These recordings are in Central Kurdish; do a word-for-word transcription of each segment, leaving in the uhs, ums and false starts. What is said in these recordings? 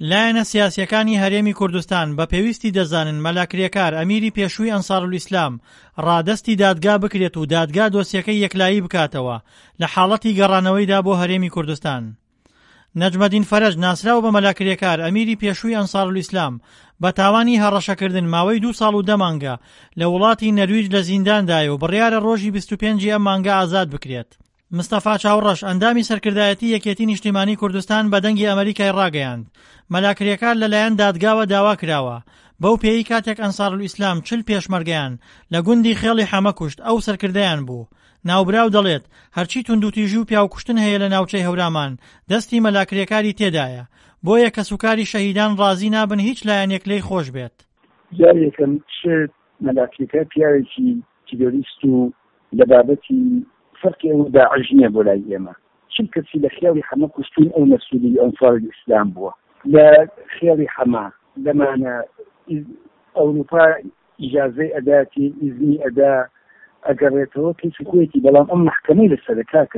لایەنە سیاسیەکانی هەرێمی کوردستان بە پێویستی دەزانن مەلاکریەکار ئەمیری پێشووی ئەنسارولیسلام ڕادەستی دادگا بکرێت و دادگا دۆسیەکەی یەکلایی بکاتەوە لە حاڵەتی گەڕانەوەیدا بۆ هەرێمی کوردستان. نەجمەدین فەرەج ناسراو بە مەلاکریەکار ئەمیری پێشووی ئەنسارولیسلام بە تاوانی هەڕەشەکردن ماوەی دوو ساڵ و دە مانگە لە وڵاتی نەرویج لە زینداندایە و بڕیارە ڕۆژی بیست و پێنجی ئەم مانگە ئازاد بکرێت. مستەفا چاوڕەش ئەندامی سەرکردایەتی یەکێتی نیشتیمانی کوردستان بە دەنگی ئەمریکای ڕاگەیاند مەلاکریەکار لەلایەن دادگاوە داوا کراوە بەو پێی کاتێک ئەنسارولیسلام چل پێشمەرگەیان لە گوندی خێڵی حەمە کوشت ئەو سەرکردەیان بوو. ناوبراو دەڵێت هەرچی توندوتیژی و پیاوکوشتن هەیە لە ناوچەی هەورامان دەستی مەلاکریەکاری تێدایە بۆیە کە سوکاری شەهیدان ڕازی نابن هیچ لایەنێک لێی خۆش بێت. جارێکم شت مەلاکریەکار پیاوێکی تیرۆریست و لە بابەتی فەرقی ئەو داعش نییە بۆ لای ئێمە چل کەسی لە خێڵی حەمە کوشتون ئەو مەسئولی ئەنسارولیسلام بووە لە خێڵی حەمە لەمانە ئەوروپا ئیجازەی ئەداتی ئیزنی ئەدا ئەگەڕێتەوە کەسی خۆیەتی بەڵام ئەم محکەمەی لەسەرە کاکە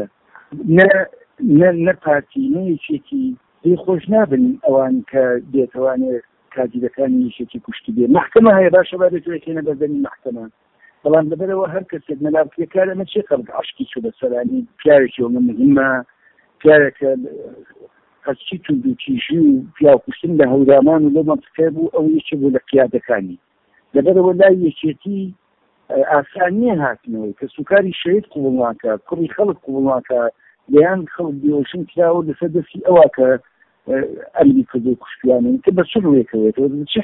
نە پارتی نەیەکێکی دێ خۆش نابن ئەوان کە دێتەوانێ کاندیدەکانی یەکێکی کوشتی بێ محکەمە هەیە باشە با دەتوێتێنە بەردەمی محکەمە بەڵام لەبەرەوە هەر کەسێک مەلاکریەکار ئەمە چێ خەڵک عاشقی چوو بەسەرانی پیاوێکی ئەومە مهمە پیاوێکە هەرچی توندوتیژی و پیاوکوشتن لە هەورامان و لەو مەنتیقەیە بوو ئەو یەکێ بوو لە قیادەکانی لەبەرەوە لای یەکێتی ئاسان نییە هاتنەوەی کە سوکاری شەهید قوبوڵناکە کوڕی خەڵک قوبوڵناکە لەیان خەڵک بیۆشن کراوە لەسەر دەستی ئەوە کە ئەمری کردو کوشتیانن کە بە چ ڕوویەکەوێتەوە چ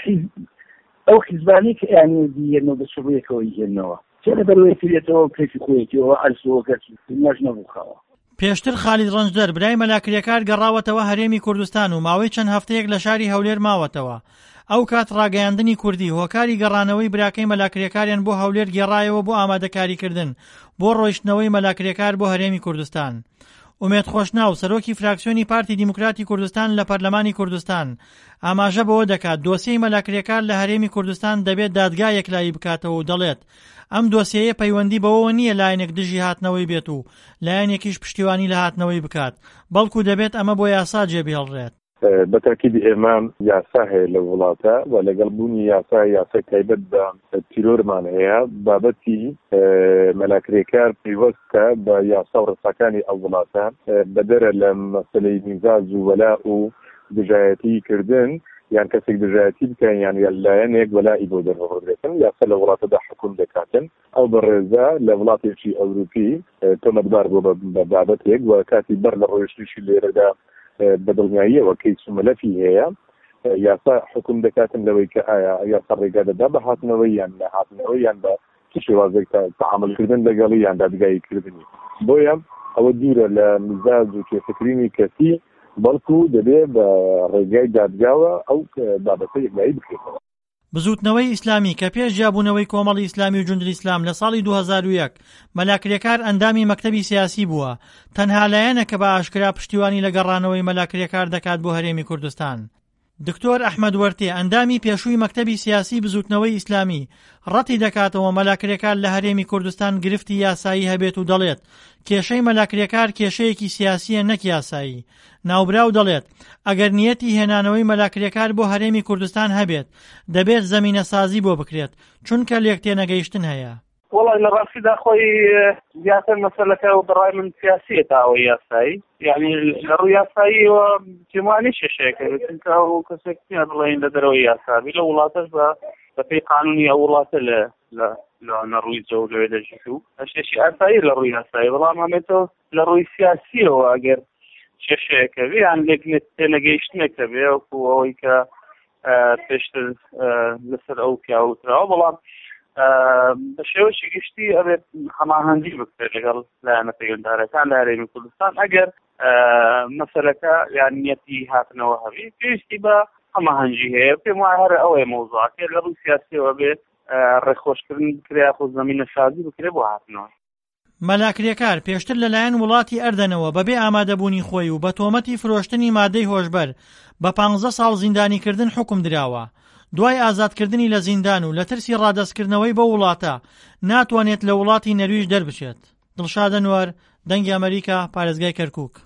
ئەو حیزبانی کە ئیانێ دیێنەوە بە چ ڕوویەکەوەی هێنەوە چێ لەبەرەوەی کردێتەوە کەیفی خۆیەتیەوە ئەرزەوە کەسی دنیاش نەبووخەوە. پێشتر خالید ڕەنجدەر برای مەلاکریەکار گەڕاوەتەوە هەرێمی کوردستان و ماوەی چەند هەفتەیەک لە شاری هەولێر ماوەتەوە. ئەو کات ڕاگەیاندنی کوردی هۆکاری گەڕانەوەی براکەی مەلاکریەکاریان بۆ هەولێر گێڕایەوە بۆ ئامادەکاریکردن بۆ ڕۆیشتنەوەی مەلاکریەکار بۆ هەرێمی کوردستان. ئومێد خۆشناو سەرۆکی فراکسیۆنی پارتی دیموکراتی کوردستان لە پەرلەمانی کوردستان ئاماژە بەوە دەکات دۆسیەی مەلاکریەکار لە هەرێمی کوردستان دەبێت دادگا یەکلایی بکاتەوە و دەڵێت ئەم دۆسیەیە پەیوەندی بەوەوە نییە لایەنێک دژی هاتنەوەی بێت و لایەنێکیش پشتیوانی لە هاتنەوەی بکات بەڵکو دەبێت ئەمە بۆ یاسا جێبهێڵڕێت. بەتاکید ئێمە یاسا هەیە لە وڵاتە و لەگەڵ بوونی یاسا یاسای تایبەت بە تیرۆرمان هەیە بابەتی مەلاکریەکار پەیوەستە بە یاسا و ڕساکانی ئەو وڵاتە بەدەرە لە مەسەلەی میزاج و وەلا و دژایەتی کردن یان کەسێک دژایەتی بکەن یان لایەنێک وەلای بۆ دەرهەڵدرێتن یاسا لە وڵاتەدا حکوم دەکاتن ئەو بەڕێزە لە وڵاتێکی ئەوروپی تۆمەتبار بۆ بە بابەتێک و کاتی بەر لە ڕۆیشتیشی لێرەدا بەدڵنیاییەوە کەیس و مەلەفی هەیە یاسا حکوم دەکاتن لەوەی کە ئایا یاسا ڕێگا دەدا بە هاتنەوەی یان لە هاتنەوەی یان بە شێوازێک تەعاملکردن لەگەڵی یان دادگاییکردنی بۆیە ئەوە دوورە لە میزاج و کێفکرینی کەسی بەڵکو دەبێت بە ڕێگای دادگاوە ئەو بابەتە یەکلایی بکرێتەوە. بزوتنەوەی ئیسلامی کە پێش جیابوونەوەی کۆمەڵی ئیسلامی و جوندی ئیسلام لە ساڵی دوو هەزار و یەک مەلاکریەکار ئەندامی مەکتەبی سیاسی بووە تەنها لایەنە کە بە ئاشکرا پشتیوانی لە گەڕانەوەی مەلاکریەکار دەکات بۆ هەرێمی کوردستان. دکتۆر ئەحمەد وەرتێ ئەندامی پێشووی مەکتەبی سیاسی بزوتنەوەی ئیسلامی ڕەتی دەکاتەوە مەلاکریەکار لە هەرێمی کوردستان گرفتی یاسایی هەبێت و دەڵێت کێشەی مەلاکریەکار کێشەیەکی سیاسیە نەک یاسایی. ناوبراو دەڵێت ئەگەر نیەتی هێنانەوەی مەلاکریەکار بۆ هەرێمی کوردستان هەبێت دەبێت زەمینە سازی بۆ بکرێت چونکە لێک تێنەگەیشتن هەیە. والله لە ڕاستیدا خۆی زیاتر مەسەلەکە و بەڕای من سیاسیە تاوەی یاسایی یعنی لە ڕووی یاساییەوە جێمانی شێشەیەەکە چونکە ئەو کەسێک نییە بڵێن لە دەرەوەی یاسابی لە وڵاتەش بە بەپێی قانونی ئەو وڵاتە لە لە نەڕووی جەو لەوێ دەژیت و شێشی ئاسایی لە ڕووی یاسایی بەڵام ئەمێتەوە لە ڕووی سیاسیەوە ئەگەر کێشەیەکە بێ یان لێک تێنەگەیشتنێکە بێ وەکو ئەوەی کە پێشتر لەسەر ئەو پیاوتراوە بەڵام بە شێوەیەکی گشتی ئەبێت هەماهەنگی بکرێت لەگەڵ لایەنە پەیوەنددارەکان لە هەرێمی کوردستان ئەگەر مەسەلەکە یان نیەتی هاتنەوە هەبی پێویستی بە هەماهەنگی هەیە پێم وایە هەر ئەوەیە مەوزوعەکە لە ڕووی سیاسیەوە بێت ڕێخۆشکردن بکرێ خۆ زەمینە سازی بکرێ بۆ هاتنەوە. مەلاکریەکار پێشتر لەلایەن وڵاتی ئەردەنەوە بەبێ ئامادەبوونی خۆی و بە تۆمەتی فرۆشتنی مادەی هۆشبەر بە پانزدە ساڵ زیندانیکردن حکم دراوە. دوای ئازادکردنی لە زیندان و لە ترسی ڕادەستکردنەوەی بە وڵاتە ناتوانێت لە وڵاتی نەرویج دەربچێت. دڵشاد ئەنوەر، دەنگی ئەمریکا، پارێزگای کەرکووک.